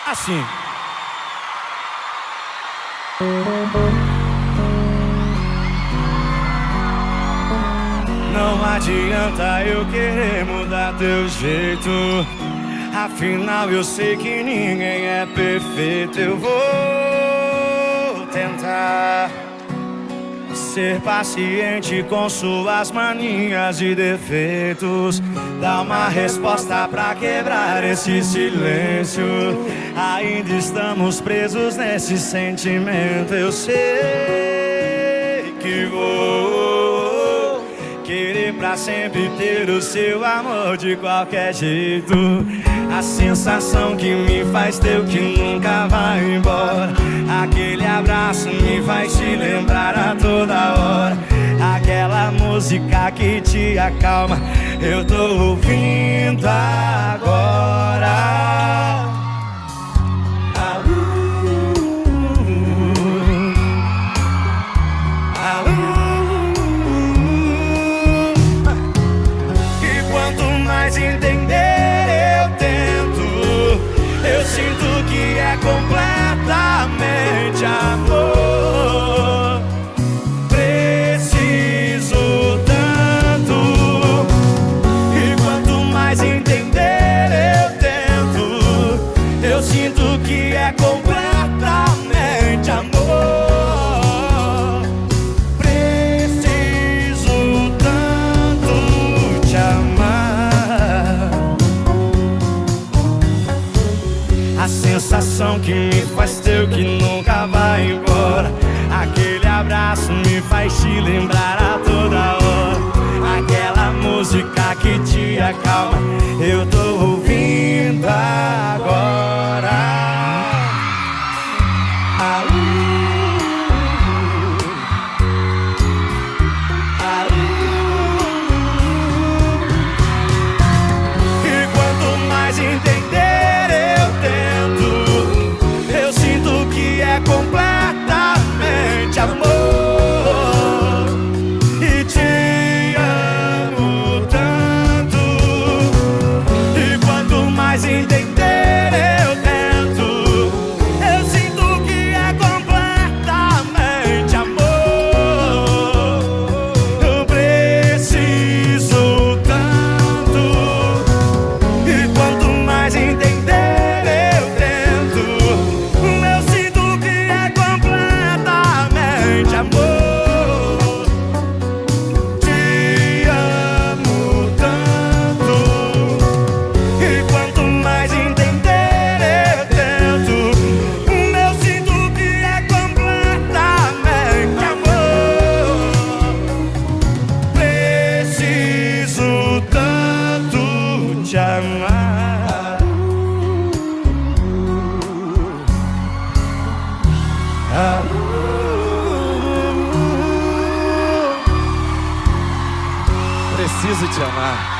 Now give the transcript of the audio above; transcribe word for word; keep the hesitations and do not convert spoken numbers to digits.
Assim. Não adianta eu querer mudar teu jeito, afinal eu sei que ninguém é perfeito. Eu vou tentar ser paciente com suas manias e defeitos, dar uma resposta pra quebrar esse silêncio. Ainda estamos presos nesse sentimento. Eu sei que vou querer pra sempre ter o seu amor de qualquer jeito. A sensação que me faz ter o que nunca vai embora. Aquele abraço me faz te lembrar a toda hora. Aquela música que te acalma, eu tô ouvindo agora. Entender eu tento, eu sinto que é completamente amor. Preciso tanto, e quanto mais entender eu tento, eu sinto que é completamente amor. A sensação que me faz ter o que nunca vai embora. Aquele abraço me faz te lembrar a toda hora. Aquela música que te acalma, eu tô ouvindo agora. Ah, uh, ah, uh. E quanto mais entender completamente amor, e te amo tanto, e quanto mais entender eu tento, eu sinto que é completamente amor. Eu preciso tanto, e quanto mais entender eu tento, amor, te amo tanto, e quanto mais entender eu tento, eu sinto que é completamente amor. Preciso tanto te amar. Ah, preciso te amar.